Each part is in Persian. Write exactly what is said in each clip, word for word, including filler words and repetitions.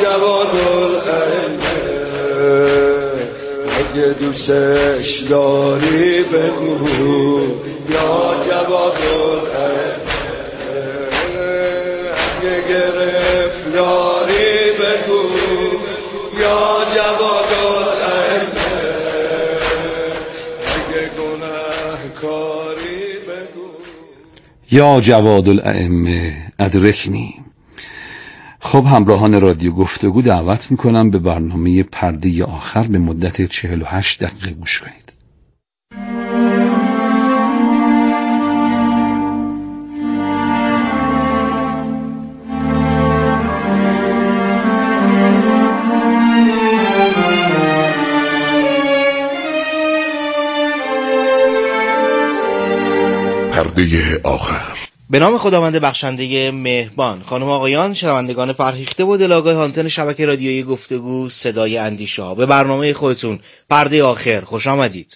جواد الائمه اگه دوستش داری بگو یا جواد الائمه اگه گرفتاری بگو یا جواد الائمه اگه گناهکاری بگو یا جواد الائمه ادرکنی. خب همراهان رادیو گفتگو دعوت میکنم به برنامه پرده آخر به مدت چهل و هشت دقیقه گوش کنید. پرده آخر. به نام خداوند بخشنده مهربان. خانم آقایان، شنوندگان فرهیخته و دلاگاه آنتن شبکه رادیویی گفتگو صدای اندیشه ها، به برنامه خودتون پرده آخر خوش آمدید.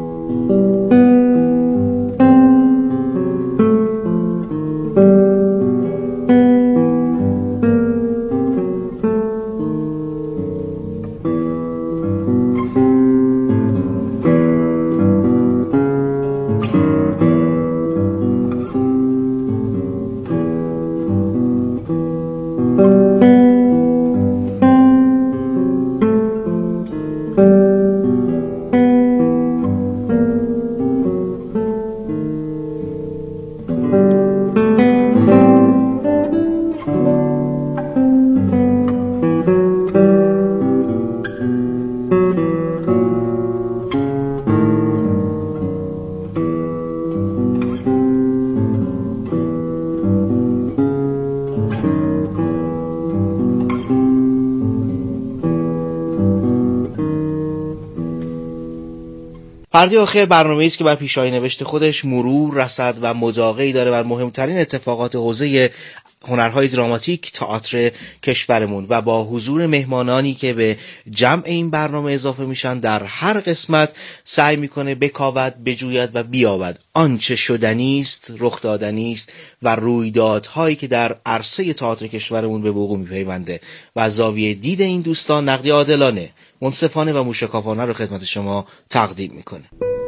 پرده آخر برنامه‌ای است که بر پیش‌های نوشته خودش مرور، رصد و مداقعی داره بر مهمترین اتفاقات حوزه هنرهای دراماتیک تئاتر کشورمون و با حضور مهمانانی که به جمع این برنامه اضافه میشن در هر قسمت سعی میکنه بکاود، بجوید و بیابد آنچه شدنی است، رخ دادنی است و رویدادهایی که در عرصه تئاتر کشورمون به وقوع میپیونده و از زاویه دید این دوستان نقدی عادلانه، منصفانه و موشکافانه رو خدمت شما تقدیم میکنه.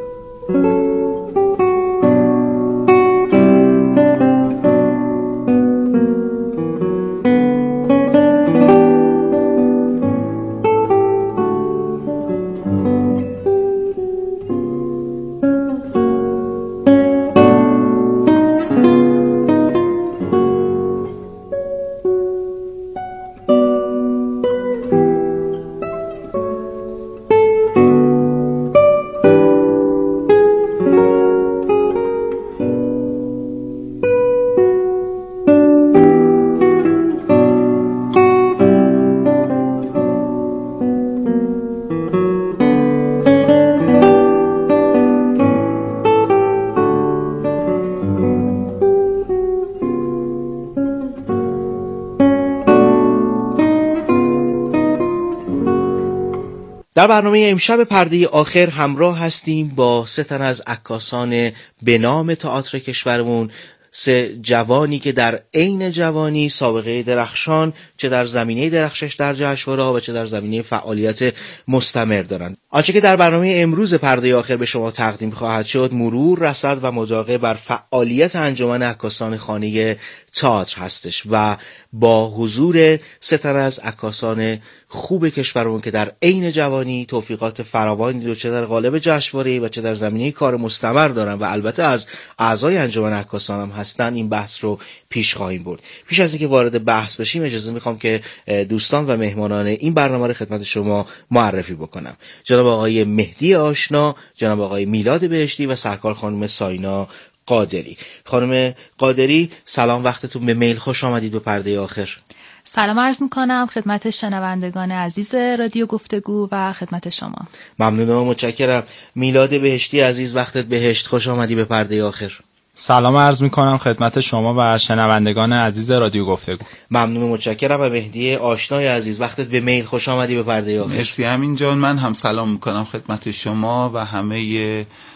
در برنامه امشب پرده آخر همراه هستیم با سه تن از عکاسان به نام تئاتر کشورمون، سه جوانی که در عین جوانی سابقه درخشان چه در زمینه درخشش در جشنواره‌ها و چه در زمینه فعالیت مستمر دارند. آنچه که در برنامه امروز پرده آخر به شما تقدیم خواهد شد مرور، رصد و مداقعه بر فعالیت انجمن عکاسان خانه تئاتر هستش و با حضور سه تن از عکاسان خوب کشورمون که در عین جوانی توفیقات فراوانی رو چه در قالب جشنواره و چه در زمینه کار مستمر دارن و البته از اعضای انجمن عکاسان هم هستن، این بحث رو پیش خواهیم برد. پیش از اینکه وارد بحث بشیم اجازه میخوام که دوستان و مهمانان این برنامه رو خدمت شما معرفی بکنم. جناب آقای مهدی آشنا، جناب آقای میلاد بهشتی و سرکار خانم ساینا قادری. خانم قادری سلام، وقتتون به میل، خوش آمدید به پرده آخر. سلام عرض میکنم خدمت شنوندگان عزیز رادیو گفتگو و خدمت شما. ممنونم و متشکرم. میلاد بهشتی عزیز، وقتت بهشت، خوش آمدی به پرده آخر. سلام عرض میکنم خدمت شما و شنوندگان عزیز رادیو گفتگو. ممنون و متشکرم. و مهدی آشنای عزیز، وقتت به میل، خوش آمدی به پرده آخر. مرسی همین جان، من هم سلام میکنم خدمت شما و همه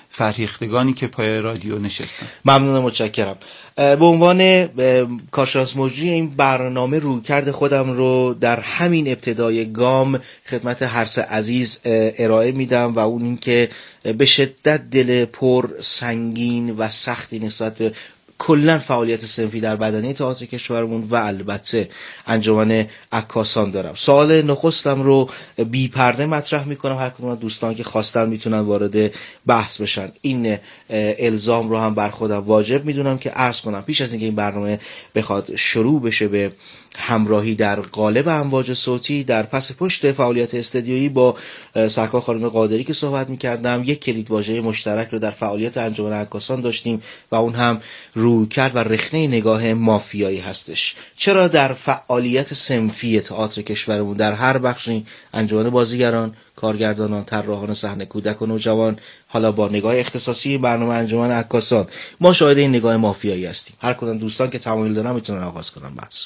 فرهیختگانی که پای رادیو نشستن. ممنونم، متشکرم. به عنوان کارشناس مجری این برنامه رویکرد خودم رو در همین ابتدای گام خدمت هرس عزیز ارائه میدم و اون این که به شدت دل پر سنگین و سختی نسبت به کلن فعالیت صنفی در بدنه تئاتر کشورمون و البته انجمن عکاسان دارم. سوال نخستم رو بی پرده مطرح میکنم، هر کدوم از دوستان که خواستن میتونن وارد بحث بشن. این الزام رو هم بر خودم واجب میدونم که عرض کنم پیش از اینکه این برنامه بخواد شروع بشه به همراهی در قالب امواج صوتی، در پس پشت فعالیت استدیویی با سرکار خانم قادری که صحبت می‌کردم، یک کلید واژه مشترک رو در فعالیت انجمن عکاسان داشتیم و اون هم رویکرد و رخنه نگاه مافیایی هستش. چرا در فعالیت صنفی تئاتر کشورمون در هر بخشی، انجمن بازیگران، کارگردانان، طراحان صحنه، کودک و نوجوان، حالا با نگاه اختصاصی برنامه انجمن عکاسان، ما شاهد این نگاه مافیایی هستیم؟ هر کدوم دوستان که تمایل دارن میتونن آغاز کنن بحث.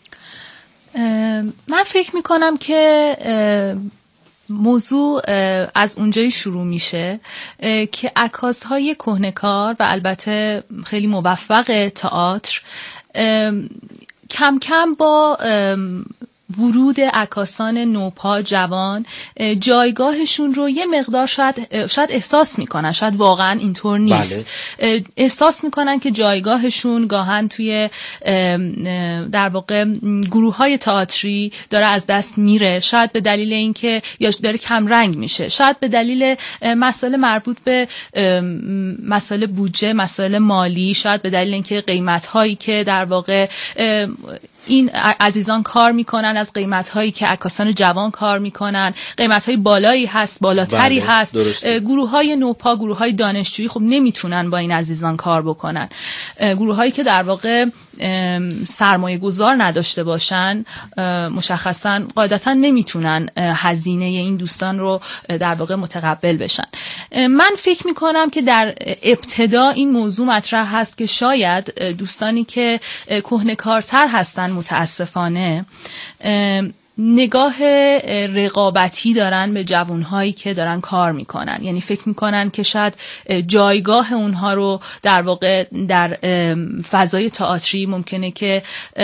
من فکر میکنم که موضوع از اونجایی شروع میشه که عکاس‌های کهنه‌کار و البته خیلی موفق تئاتر کم کم با ورود عکاسان نوپا جوان جایگاهشون رو یه مقدار شاید شاید احساس میکنن، شاید واقعا اینطور نیست. بله. احساس میکنن که جایگاهشون گاهن توی در واقع گروه‌های تئاتری داره از دست میره، شاید به دلیل اینکه یا داره کم رنگ میشه، شاید به دلیل مسائل مربوط به مسائل بودجه، مسائل مالی، شاید به دلیل اینکه قیمت‌هایی که در واقع این عزیزان کار میکنن از قیمت‌هایی که عکاسان جوان کار میکنن قیمت‌های بالایی هست، بالاتری بله، هست. گروه‌های نوپا، گروه‌های دانشجویی خب نمیتونن با این عزیزان کار بکنن. گروه‌هایی که در واقع سرمایه گذار نداشته باشن مشخصا قاعدتا نمیتونن هزینه این دوستان رو در واقع متقبل بشن. من فکر میکنم که در ابتدا این موضوع مطرح هست که شاید دوستانی که کهنه‌کارتر هستن متاسفانه نگاه رقابتی دارن به جوانهایی که دارن کار میکنن، یعنی فکر میکنن که شاید جایگاه اونها رو در واقع در فضای تئاتری ممکنه که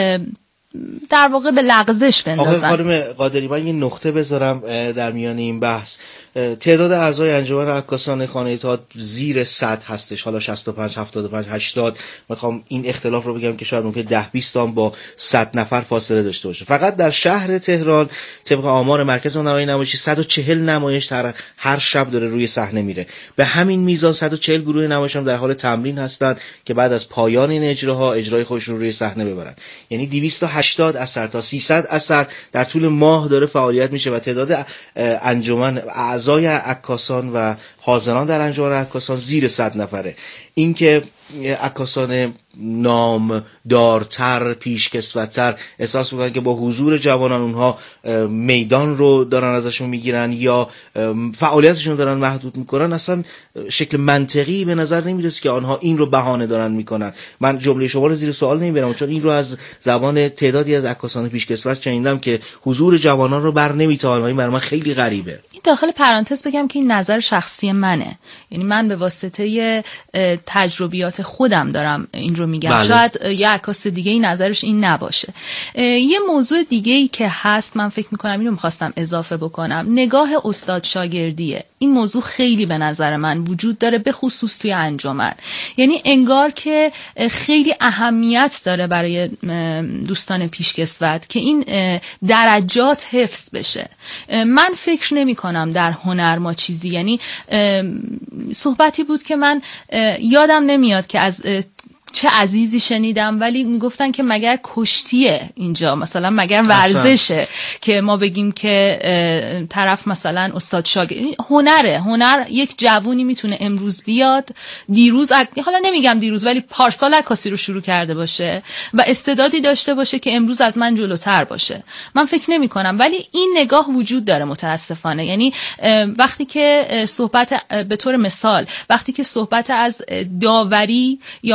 در واقع به لغزش بندازن. آقای خانم قادری، من یه نقطه بذارم در میان این بحث. تعداد اعضای انجمن عکاسان خانه تئاتر زیر صد هستش، حالا شصت و پنج، هفتاد و پنج، هشتاد. میخوام این اختلاف رو بگم که شاید ممکن ده بیست تا با صد نفر فاصله داشته باشه. فقط در شهر تهران طبق آمار مرکز هنرهای نمایشی صد و چهل نمایش هر هر شب داره روی صحنه میره. به همین میزان صد و چهل گروه نمایش هم در حال تمرین هستند که بعد از پایان این اجراها اجرای خودشون رو روی صحنه ببرن. یعنی دویست و هشتاد اثر تا سیصد اثر در طول ماه داره فعالیت میشه و تعداد انجمن اعضای عکاسان و حاضران در انجمن عکاسان زیر صد نفره. این که عکاسان نامدارتر، پیشکسوت‌تر احساس میکنن که با حضور جوانان اونها میدان رو دارن ازشون میگیرن یا فعالیتشون دارن محدود میکنن، اصلا شکل منطقی به نظر نمیرسه که آنها این رو بهانه دارن میکنن. من جمله شما رو زیر سوال نمیبرم چون این رو از زبان تعدادی از عکاسان پیشکسوت شنیدم که حضور جوانان رو بر نمیتابن و این برای من خیلی غریبه. این داخل پرانتز بگم که این نظر شخصی منه، یعنی من به واسطه تجربیات خودم دارم این رو میگم. بله. شاید یه عکاس دیگه ای نظرش این نباشه. یه موضوع دیگه ای که هست من فکر میکنم اینو میخواستم اضافه بکنم، نگاه استاد شاگردیه. این موضوع خیلی به نظر من وجود داره، به خصوص توی انجمن. یعنی انگار که خیلی اهمیت داره برای دوستان پیشکسوت که این درجات حفظ بشه. من فکر نمی کنم در هنر ما چیزی، یعنی صحبتی بود که من یادم نمیاد که از چه عزیزی شنیدم، ولی میگفتن که مگر کشتیه اینجا، مثلا مگر ورزشه که ما بگیم که طرف مثلا استاد شاگرد. هنره، هنر یک جوونی میتونه امروز بیاد، دیروز حالا نمیگم دیروز ولی پارسال عکاسی رو شروع کرده باشه و استعدادی داشته باشه که امروز از من جلوتر باشه. من فکر نمی کنم، ولی این نگاه وجود داره متاسفانه. یعنی وقتی که صحبت به طور مثال وقتی که صحبت از داوری یا مثلا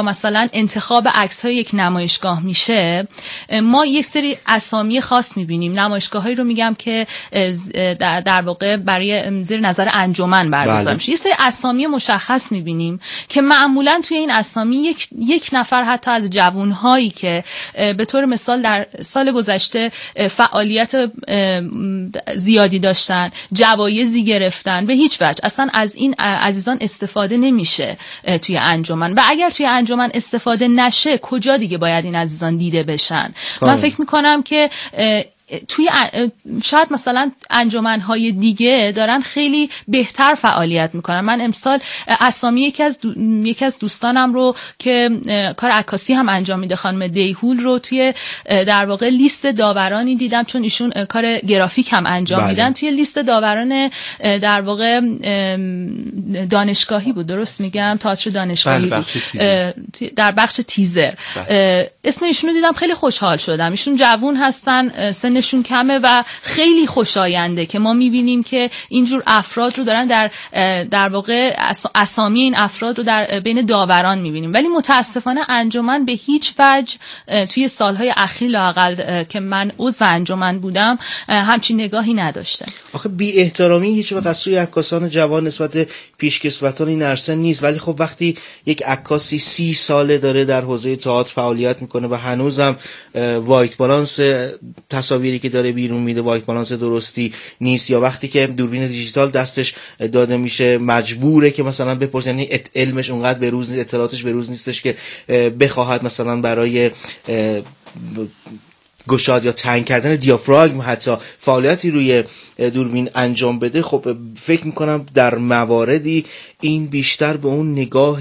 انتخاب عکس های یک نمایشگاه میشه، ما یک سری اسامی خاص میبینیم. نمایشگاه هایی رو میگم که در, در واقع برای زیر نظر انجمن برگزار میشه. یه سری اسامی مشخص میبینیم که معمولا توی این اسامی یک یک نفر حتی از جوانهایی که به طور مثال در سال گذشته فعالیت زیادی داشتن، جوایزی گرفتن، به هیچ وجه اصلا از این عزیزان استفاده نمیشه توی انجمن. و اگر توی انجمن استفاده نشه کجا دیگه باید این عزیزان دیده بشن؟ من فکر میکنم که توی شاید مثلا انجمن‌های دیگه دارن خیلی بهتر فعالیت میکنن. من امسال اسامی یکی از دو... یکی از دوستانم رو که کار عکاسی هم انجام میده، خانم دیهول رو، توی در واقع لیست داورانی دیدم، چون ایشون کار گرافیک هم انجام بله. میدن. توی لیست داوران در واقع دانشگاهی بود، درست میگم؟ تئاتر دانشگاهی بله، بود در بخش تیزر. بله. اسم ایشون رو دیدم، خیلی خوشحال شدم. ایشون جوون هستن، سن شون کمه و خیلی خوشاینده که ما میبینیم که اینجور افراد رو دارن در در واقع اسامی این افراد رو در بین داوران میبینیم. ولی متاسفانه انجمن به هیچ وجه توی سالهای اخیر لااقل که من عضو انجمن بودم همچین نگاهی نداشته. آخه بی احترامی هیچ وقت از سوی عکاسان جوان نسبت پیشکسوتان این عرصه نیست، ولی خب وقتی یک عکاسی سی ساله داره در حوزه تئاتر فعالیت میکنه و هنوزم وایت بالانس تصاویری که داره بیرون میده وایت بالانس درستی نیست، یا وقتی که دوربین دیجیتال دستش داده میشه مجبوره که مثلا بپرسه، یعنی علمش اونقدر به روز نیست، اطلاعاتش به روز نیستش که بخواهد مثلا برای گشاد یا تنگ کردن دیافراگم حتی فعالیتی روی دوربین انجام بده. خب فکر میکنم در مواردی این بیشتر به اون نگاه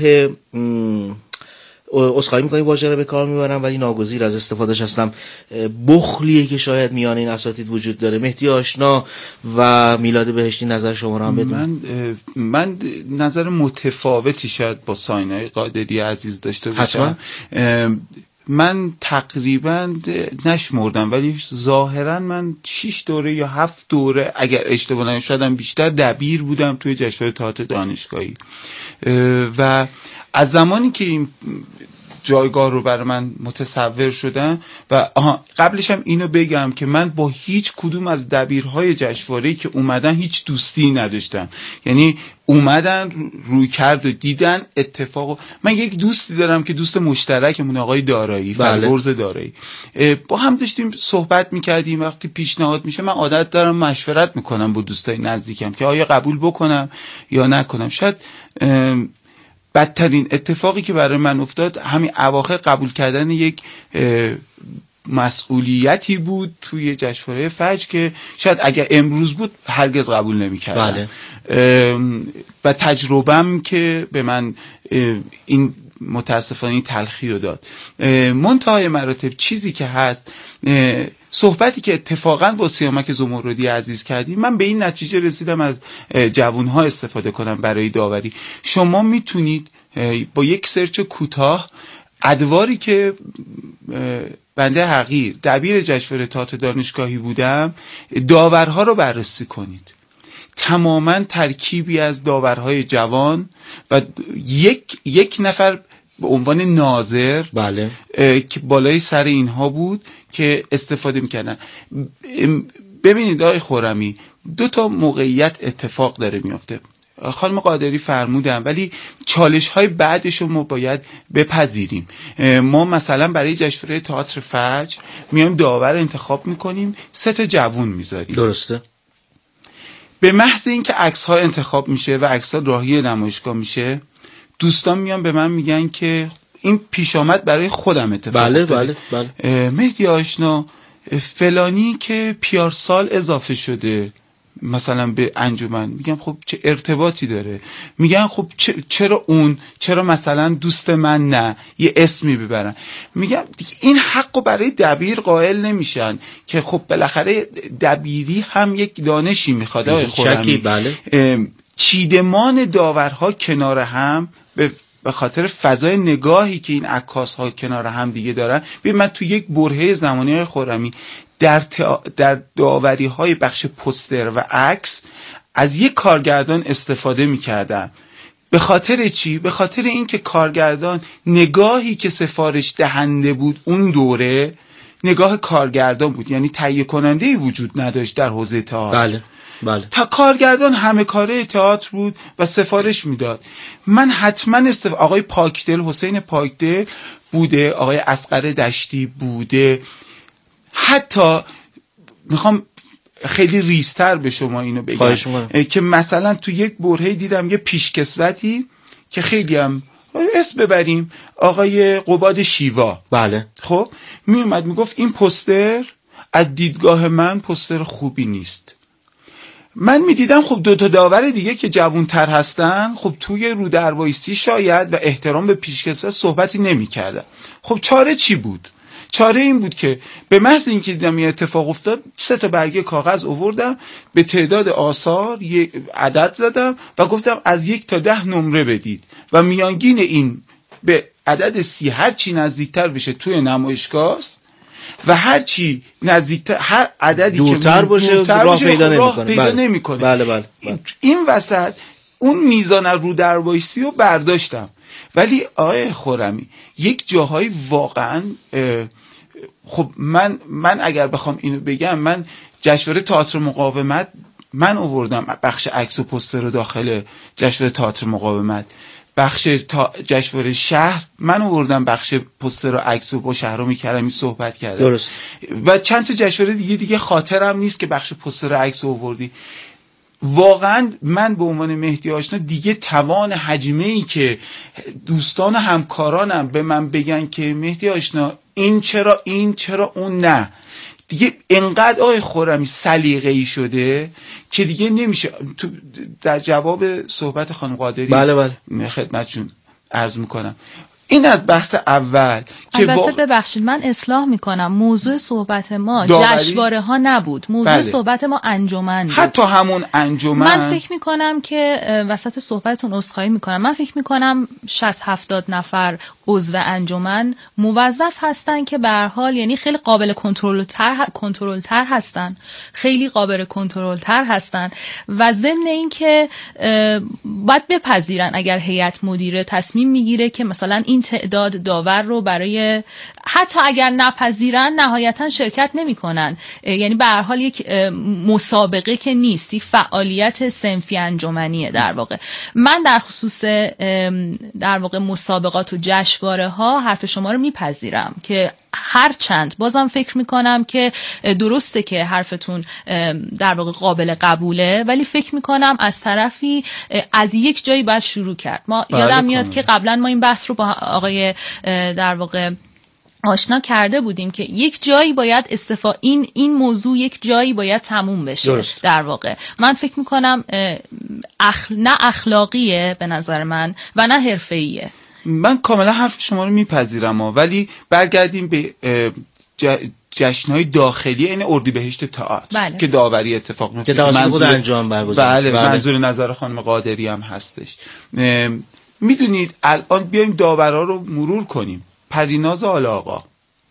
اسخای میکنی واژه رو به کار میبرم ولی ناگزیر از استفادهش هستم، بخلیه که شاید میان این اساتید وجود داره. مهدی آشنا و میلاد بهشتی نظر شما رو هم بدون. من من نظر متفاوتی شاید با ساینای قادری عزیز داشته باشم. من تقریبا نشمردم ولی ظاهرا من شش دوره یا هفت دوره اگر اشتباه نکنم شاید بیشتر دبیر بودم توی جشنواره تئاتر دانشگاهی و از زمانی که این جایگاه رو برای من متصور شدن و آها قبلش هم اینو بگم که من با هیچ کدوم از دبیرهای جشنواره‌ای که اومدن هیچ دوستی نداشتم، یعنی اومدن روی کرد و دیدن اتفاق. من یک دوستی دارم که دوست مشترکمون آقای دارایی، بله. فرگرز دارایی، با هم داشتیم صحبت میکردیم. وقتی پیشنهاد میشه من عادت دارم مشورت میکنم با دوستای نزدیکم که آیا قبول بکنم یا نکنم. شاید بدترین اتفاقی که برای من افتاد همین اواخر قبول کردن یک مسئولیتی بود توی جشنواره فجر که شاید اگر امروز بود هرگز قبول نمی‌کردم. بله. و تجربه‌ام که به من این متاسفانه این تلخی رو داد. منتهای مراتب چیزی که هست، صحبتی که اتفاقا با سیامک زمردی عزیز کردیم، من به این نتیجه رسیدم از جوانها استفاده کنم برای داوری. شما میتونید با یک سرچ کوتاه ادواری که بنده حقیر دبیر جشنواره تئاتر دانشگاهی بودم داورها رو بررسی کنید. تماما ترکیبی از داورهای جوان و یک یک نفر به عنوان ناظر، بله، که بالای سر اینها بود که استفاده میکردن. ببینید آقای خرمی، دو تا موقعیت اتفاق داره میفته. خانم قادری فرمودن ولی چالش های بعدش رو ما باید بپذیریم. ما مثلا برای جشنواره تئاتر فجر میایم داور انتخاب میکنیم، سه تا جوون میذاریم، درسته؟ به محض اینکه عکس ها انتخاب میشه و عکس ها راهی نمایشگاه میشه، دوستان میان به من میگن که این پیش آمد برای خودم اتفاق بله افتاده. بله بله. مهدی آشنا فلانی که پیار سال اضافه شده مثلا به انجمن، میگم خب چه ارتباطی داره؟ میگن خب چرا اون، چرا مثلا دوست من نه، یه اسمی ببرن. میگم این حقو برای دبیر قائل نمیشن که خب بالاخره دبیری هم یک دانشی میخواد. آقای خرمی، بله. چیدمان داورها کنار هم به به خاطر فضای نگاهی که این عکاس ها کنار هم دیگه دارن. ببین من تو یک برهه زمانی های خرمی در تئا... در داوری های بخش پوستر و عکس از یک کارگردان استفاده میکردم به خاطر چی؟ به خاطر اینکه کارگردان نگاهی که سفارش دهنده بود اون دوره نگاه کارگردان بود، یعنی تهیه کننده‌ای وجود نداشت در حوزه تئاتر. بله بله. تا کارگردان همه کاره تئاتر بود و سفارش میداد. من حتما استف... آقای پاکدل، حسین پاکدل بوده، آقای اصغر دشتی بوده. حتی میخوام خیلی ریزتر به شما اینو بگم که مثلا تو یک برهه‌ای دیدم یه پیشکسوتی که خیلی هم اسم ببریم، آقای قباد شیوا. بله. خب می اومد میگفت این پوستر از دیدگاه من پوستر خوبی نیست. من میدیدم خب دو تا داور دیگه که جوان‌تر هستن خب توی رو در وایسی شاید و احترام به پیشکسوت صحبتی نمی‌کردن. خب چاره چی بود؟ چاره این بود که به محض اینکه دیدم این اتفاق افتاد سه تا برگه کاغذ آوردم، به تعداد آثار یک عدد زدم و گفتم از یک تا ده نمره بدید و میانگین این به عدد سی هر چی نزدیکتر بشه توی نمایشگاه و هر چی نزدیکتر هر عددی دورتر که باشه دورتر راه باشه پیدا خب راه نمی‌کنه. پیدا بله. نمی‌کنه. بله بله. این, این وسط اون میزان رو در وایسی رو برداشتم. ولی آقای خرمی یک جاهای واقعا خب من من اگر بخوام اینو بگم، من جشنواره تئاتر مقاومت من آوردم بخش عکس و پوستر رو داخل جشنواره تئاتر مقاومت، بخش تا جشنواره شهر من آوردم بخش پوستر و عکس و با شهرام کرمی صحبت کردم. درست. و چند تا جشنواره دیگه دیگه خاطرم نیست که بخش پوستر و عکس رو آوردی. واقعا من به عنوان مهدی آشنا دیگه توان حجمه‌ای که دوستان و همکارانم به من بگن که مهدی آشنا این چرا این چرا اون نه، دیگه انقدر آقای خرمی سلیقه‌ای شده که دیگه نمیشه. تو در جواب صحبت خانم قادری بله بله خدمتشون عرض میکنم این از بحث اول که البته وا... ببخشید من اصلاح میکنم، موضوع صحبت ما داوری... جشنواره ها نبود، موضوع بله. صحبت ما انجمن بود. حتی همون انجمن من فکر میکنم که وسط صحبتتون عذرخواهی میکنم، من فکر میکنم شصت هفتاد نفر عضو انجمن موظف هستن که به هر حال یعنی خیلی قابل کنترل تر کنترل تر هستن، خیلی قابل کنترل تر هستن و ضمن این که باید بپذیرن اگر هیئت مدیره تصمیم میگیره که مثلا این تعداد داور رو برای حتی اگر نپذیرن نهایتا شرکت نمیکنن، یعنی به هر حال یک مسابقه که نیست، یک فعالیت صنفی انجمنیه در واقع. من در خصوص در واقع مسابقات و جشنواره ها حرف شما رو میپذیرم که هر چند بازم فکر میکنم که درسته که حرفتون در واقع قابل قبوله، ولی فکر میکنم از طرفی از یک جایی باید شروع کرد. ما یادم میاد که قبلا ما این بحث رو با آقای در واقع آشنا کرده بودیم که یک جایی باید استفا این این موضوع یک جایی باید تموم بشه. درست. در واقع من فکر میکنم اخ... نه اخلاقیه به نظر من و نه حرفه‌ایه. من کاملا حرف شما رو میپذیرم، ولی برگردیم به ج... جشن‌های داخلی این اردیبهشت تئاتر بله. که داوری اتفاق میفته که منظور انجام برگزار. بله, بله منظور نظر خانم قادری هم هستش. میدونید الان بیایم داورا رو مرور کنیم. پریناز آل‌آقا،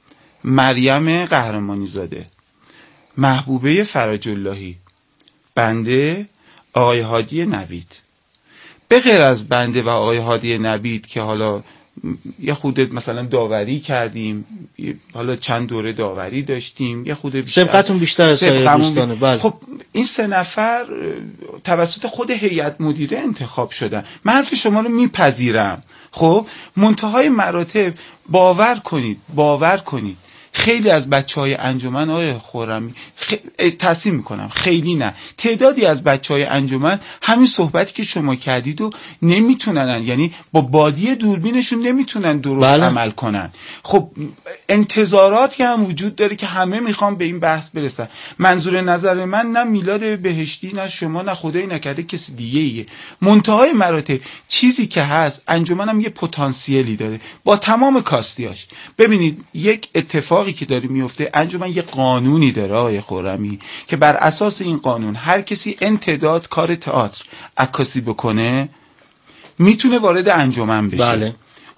مریم قهرمانی زاده، محبوبه فرج اللهی، بنده، آقای هادی نوید. به غیر از بنده و آقای هادی نوید که حالا یه خودت مثلا داوری کردیم، حالا چند دوره داوری داشتیم، یه خود بیشتر سبقتون بیشتر از سایر دوستانه. بله. خب این سه نفر توسط خود هیئت مدیره انتخاب شدن. من حرف شما رو میپذیرم. خب منتهای مراتب باور کنید باور کنید خیلی از بچهای انجمن آقای خرمی خ... تصمیم میکنم خیلی نه تعدادی از بچهای انجمن همین صحبتی که شما کردید و نمیتونن، یعنی با بادی دوربینشون نمیتونن درست بله. عمل کنن. خب انتظاراتی هم وجود داره که همه میخوام به این بحث برسن. منظور نظر من نه میلاد بهشتی نه شما نه خدایی نکرده کسی دیگه ایه. منتهای مراتب چیزی که هست انجمن هم یه پتانسیلی داره با تمام کاستیاش. ببینید یک اتفاق که داره میفته، انجمن یه قانونی داره آقای خرمی که بر اساس این قانون هر کسی انتداد کار تئاتر عکاسی بکنه میتونه وارد انجمن بشه. بله.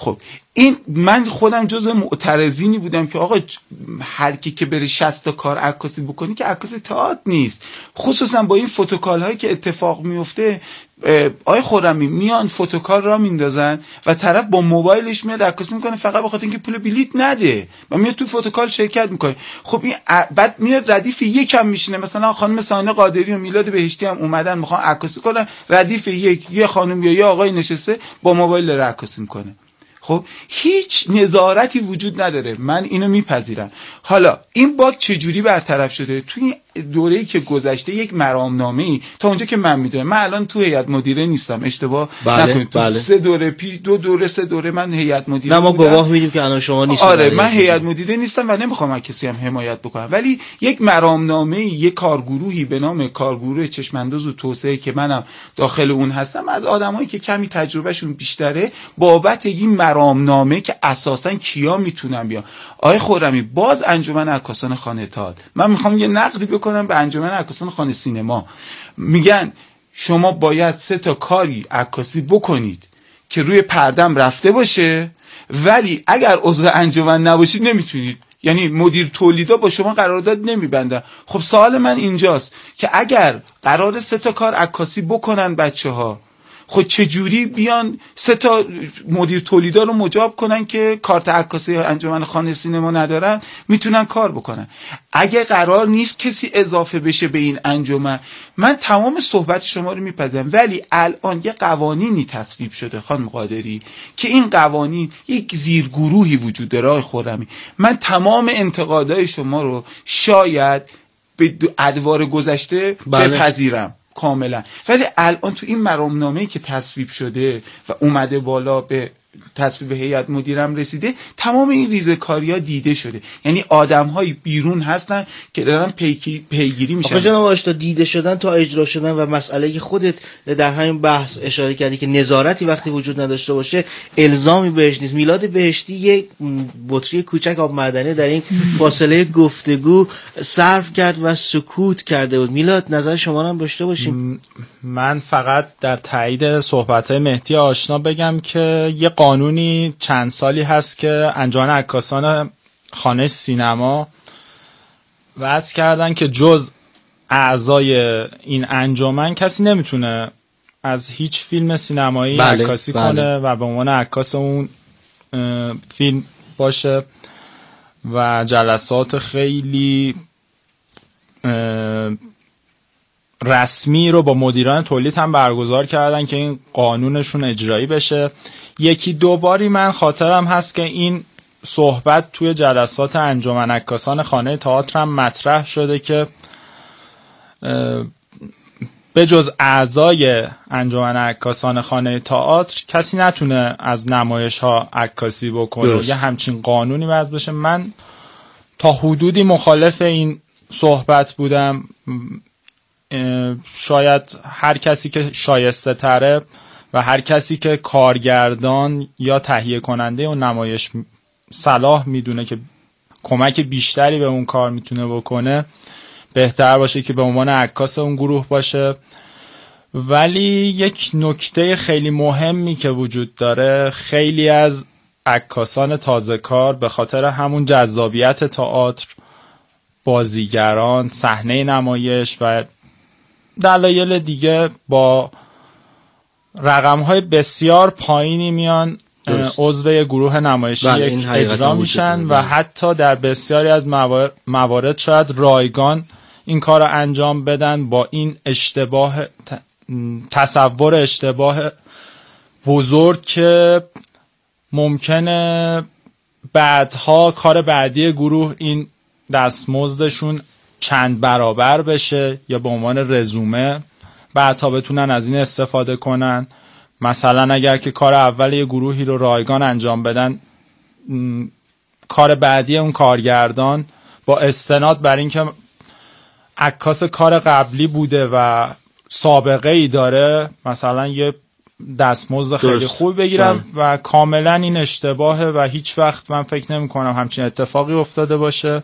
خب این من خودم جزو معترضینی بودم که آقا هر کی که بره شصت تا کار عکاسی بکنی که عکاس تئاتر نیست، خصوصا با این فوتوکال هایی که اتفاق میفته. آقای خرمی میان فوتوکال را میندازن و طرف با موبایلش میاد عکاسی میکنه فقط به خاطر اینکه پول بلیت نده و میاد تو فوتوکال شرکت میکنه. خب این بعد میاد ردیف یکم میشینه، مثلا خانم ساینا قادری و میلاد بهشتی هم اومدن میخوان عکاسی کنن، ردیف یک یه خانم یا یه آقای نشسته با موبایل داره عکاسی میکنه. خب هیچ نظارتی وجود نداره، من اینو میپذیرم. حالا این باگ چجوری برطرف شده؟ توی دوره‌ای که گذشته یک مرامنامه‌ای تا اونجا که من میدونم، من الان تو هیئت مدیره نیستم، اشتباه بله، نکنید. تو بله. سه دوره پی دو دوره سه دوره من هیئت مدیره نه ما بودم. گواه میدیم که الان شما نیستید. آره من هیئت مدیره نیستم و نمیخوام از کسی هم حمایت بکنم، ولی یک مرامنامه‌ای، یک کارگروهی به نام کارگروه چشم‌انداز و توسعه که منم داخل اون هستم، از آدمایی که کمی تجربهشون بیشتره بابت این مرامنامه که اساساً کیا میتونن بیان. آقای خرمی باز انجمن عکاسان خانه تئاتر، من میخوام یه نقدی بکنم به انجمن عکاسان خانه سینما. میگن شما باید سه تا کاری عکاسی بکنید که روی پردم رفته باشه، ولی اگر عضو انجمن نباشید نمیتونید، یعنی مدیر تولیدا با شما قرارداد نمیبندن. خب سوال من اینجاست که اگر قرار سه تا کار عکاسی بکنن بچه‌ها، خود چه جوری بیان سه تا مدیر تولیدا رو مجاب کنن که کارت عکاسی انجمن خانه سینما ندارن میتونن کار بکنن؟ اگه قرار نیست کسی اضافه بشه به این انجمن، من تمام صحبت شما رو میپذیرم، ولی الان یه قوانینی تصویب شده خانم قادری که این قوانین یک زیرگروهی وجود داره. آقای خرمی من تمام انتقادهای شما رو شاید به ادوار گذشته بله. بپذیرم کاملا، ولی الان تو این مرامنامه‌ای که تصویب شده و اومده بالا به تصویب هیئت مدیرم رسیده، تمام این ریزه‌کاری‌ها دیده شده، یعنی آدم‌های بیرون هستن که دارن پیگیری پیگیری میشن. آقا جناب آشنا، دیده شدن تا اجرا شدن و مسئله که خودت در همین بحث اشاره کردی که نظارتی وقتی وجود نداشته باشه الزامی بهش نیست. میلاد بهشتی یک بطری کوچک آب معدنی در این فاصله گفتگو صرف کرد و سکوت کرده بود. میلاد نظر شما رو هم داشته باشیم. من فقط در تایید صحبت مهدی آشنا بگم که یه قانونی چند سالی هست که انجمن عکاسان خانه سینما وضع کردن که جز اعضای این انجمن کسی نمیتونه از هیچ فیلم سینمایی بله، عکاسی بله. کنه و به عنوان عکاس اون فیلم باشه و جلسات خیلی رسمی رو با مدیران تولید هم برگزار کردن که این قانونشون اجرایی بشه. یکی دو باری من خاطرم هست که این صحبت توی جلسات انجمن عکاسان خانه تئاتر هم مطرح شده که به جز اعضای انجمن عکاسان خانه تئاتر کسی نتونه از نمایش ها عکاسی بکنه. یه همچین قانونی وضع بشه. من تا حدودی مخالف این صحبت بودم. شاید هر کسی که شایسته تره و هر کسی که کارگردان یا تهیه کننده اون نمایش صلاح میدونه که کمک بیشتری به اون کار میتونه بکنه، بهتر باشه که به عنوان عکاس اون گروه باشه. ولی یک نکته خیلی مهمی که وجود داره، خیلی از عکاسان تازه کار به خاطر همون جذابیت تئاتر، بازیگران، صحنه نمایش و دلایل دیگه با رقم‌های بسیار پایینی میان عضو گروه نمایشی اجرا میشن و حتی در بسیاری از موارد شاید رایگان این کار رو انجام بدن با این اشتباه، تصور اشتباه بزرگ که ممکنه بعدها کار بعدی گروه این دستمزدشون چند برابر بشه یا به عنوان رزومه بعدها بتونن از این استفاده کنن. مثلا اگر که کار اول یه گروهی رو رایگان انجام بدن، کار بعدی اون کارگردان با استناد بر این که عکاس کار قبلی بوده و سابقه ای داره مثلا یه دستمزد خیلی خوب بگیرم و کاملا این اشتباهه و هیچ وقت من فکر نمی کنم همچین اتفاقی افتاده باشه.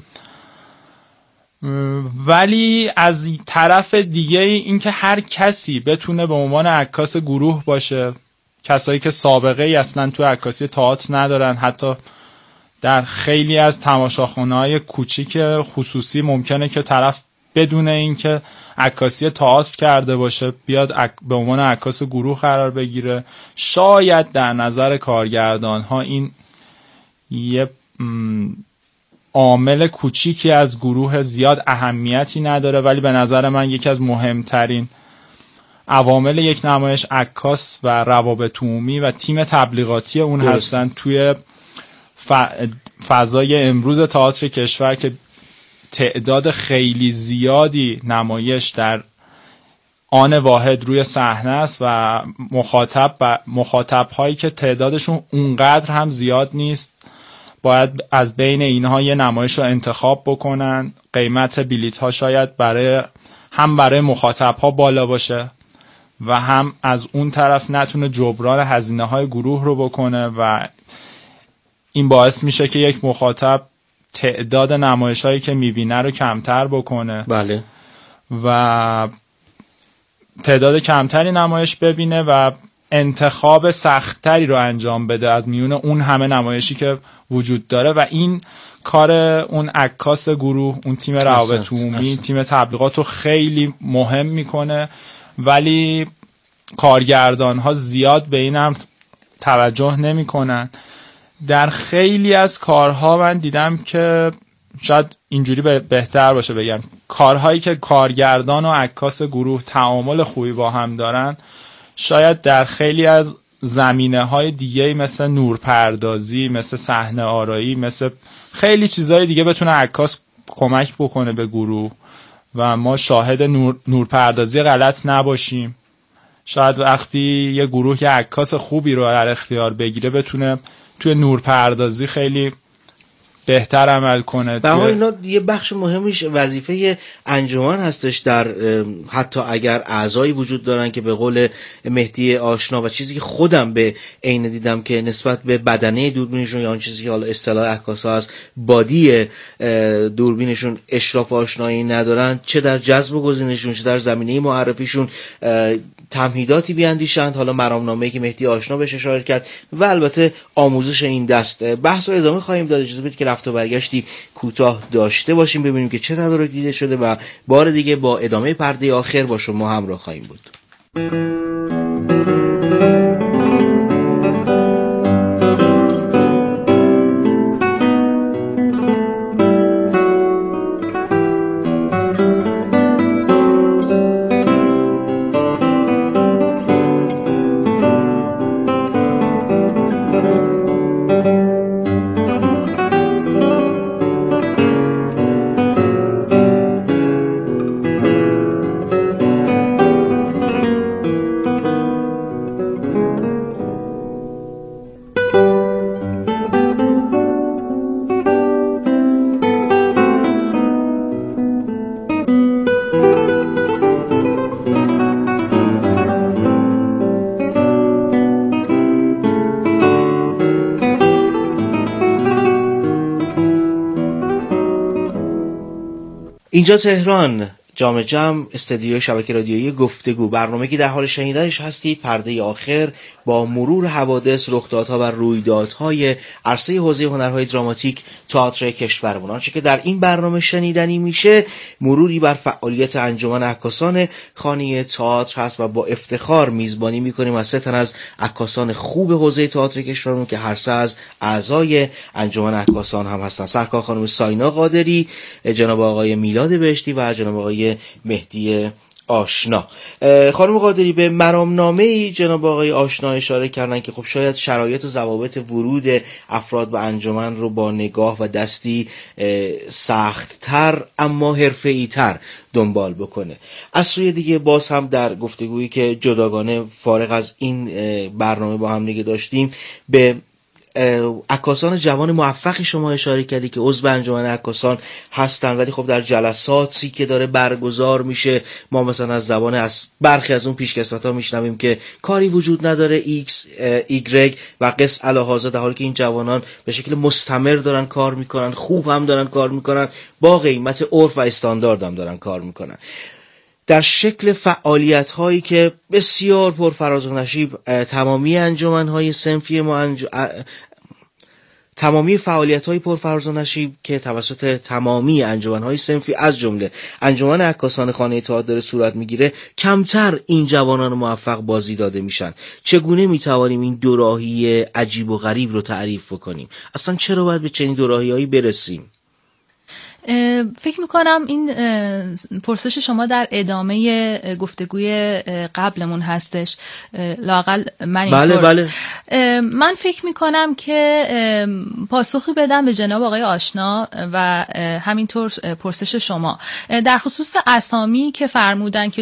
ولی از طرف دیگه این که هر کسی بتونه به عنوان عکاس گروه باشه کسایی که سابقه ای اصلا تو عکاسی تئاتر ندارن. حتی در خیلی از تماشاخانه‌های کوچیک خصوصی ممکنه که طرف بدون اینکه عکاسی تئاتر کرده باشه بیاد عک... به عنوان عکاس گروه قرار بگیره. شاید در نظر کارگردان ها این یه م... عامل کوچیکی از گروه زیاد اهمیتی نداره، ولی به نظر من یکی از مهمترین عوامل یک نمایش عکاس و روابط عمومی و تیم تبلیغاتی اون درست. هستن توی ف... فضای امروز تئاتر کشور که تعداد خیلی زیادی نمایش در آن واحد روی صحنه است و مخاطب و مخاطب هایی که تعدادشون اونقدر هم زیاد نیست باید از بین اینها یه نمایش رو انتخاب بکنن. قیمت بلیط ها شاید برای هم برای مخاطب ها بالا باشه و هم از اون طرف نتونه جبران هزینه های گروه رو بکنه و این باعث میشه که یک مخاطب تعداد نمایش هایی که میبینه رو کمتر بکنه. بله. و تعداد کمتری نمایش ببینه و انتخاب سختری رو انجام بده از میون اون همه نمایشی که وجود داره و این کار اون عکاس گروه، اون تیم روابط عمومی، تیم تبلیغات رو خیلی مهم میکنه، ولی کارگردان ها زیاد به این هم توجه نمی کنن. در خیلی از کارها من دیدم که شاید اینجوری بهتر باشه بگم کارهایی که کارگردان و عکاس گروه تعامل خوبی با هم دارن شاید در خیلی از زمینه‌های دیگه مثل نورپردازی، مثل صحنه آرایی، مثل خیلی چیزهای دیگه بتونه عکاس کمک بکنه به گروه و ما شاهد نور نورپردازی غلط نباشیم. شاید وقتی یه گروه یه عکاس خوبی رو در اختیار بگیره بتونه توی نورپردازی خیلی بهتر عمل کنه. به حال اینا یه بخش مهمیش وظیفه انجمن هستش، در حتی اگر اعضایی وجود دارن که به قول مهدی آشنا و چیزی که خودم به عین دیدم که نسبت به بدنه دوربینشون یا اون چیزی که حالا اصطلاح عکاسا هست بادی دوربینشون اشراف آشنایی ندارن، چه در جذب گزینشون چه در زمینه معرفیشون تمهیداتی بیاندیشند. حالا مرامنامه‌ای که مهدی آشنا بهش اشاره کرد و البته آموزش این دست. بحث رو ادامه خواهیم داد. اجازه بدید که رفت و برگشتی کوتاه داشته باشیم ببینیم که چه تدارک دیده شده و بار دیگه با ادامه پرده آخر با شما همراه خواهیم بود. اینجا تهران، جام جم، استدیو شبکه رادیویی گفتگو، برنامه‌ای که در حال شنیدنش هستید. پرده آخر با مرور حوادث، رخدادها و رویدادهای عرصه حوزه هنرهای دراماتیک تئاتر کشورمون. آنچه که در این برنامه شنیدنی میشه مروری بر فعالیت انجمن عکاسان خانه تئاتر هست و با افتخار میزبانی میکنیم از سه تن از عکاسان خوب حوزه تئاتر کشورمون که هر سه از اعضای انجمن عکاسان هم هستن. سرکار خانم ساینا قادری، جناب آقای میلاد بهشتی و جناب آقای مهدی آشنا. خانم قادری، به مرامنامه‌ای جناب آقای آشنا اشاره کردن که خب شاید شرایط و ضوابط ورود افراد به انجمن رو با نگاه و دستی سخت‌تر اما حرفه‌ای‌تر دنبال بکنه. از سوی دیگه باز هم در گفتگویی که جداگانه فارغ از این برنامه با هم دیگه داشتیم به عکاسان جوان موفقی شما اشاره کردی که عضو انجمن عکاسان هستن، ولی خب در جلساتی که داره برگزار میشه ما مثلا از زبان از برخی از اون پیشکسوت‌ها میشنویم که کاری وجود نداره ایکس ایگرگ و قص الهازا، در حالی که این جوانان به شکل مستمر دارن کار میکنن، خوب هم دارن کار میکنن، با قیمت عرف و استاندارد هم دارن کار میکنن. در شکل فعالیت هایی که بسیار پرفراز و نشیب تمامی انجمن های صنفی ما انج... تمامی فعالیت های پرفراز و نشیب که توسط تمامی انجمن های صنفی از جمله انجمن عکاسان خانه تئاتر داره صورت میگیره، کمتر این جوانان موفق بازی داده میشن. چگونه میتوانیم این دوراهی عجیب و غریب رو تعریف بکنیم؟ اصلا چرا باید به چنین دوراهی‌هایی برسیم؟ فکر میکنم این پرسش شما در ادامه گفتگوی قبلمون هستش، لااقل من اینطور. بله بله. من فکر میکنم که پاسخی بدم به جناب آقای آشنا و همینطور پرسش شما در خصوص اسامی که فرمودن که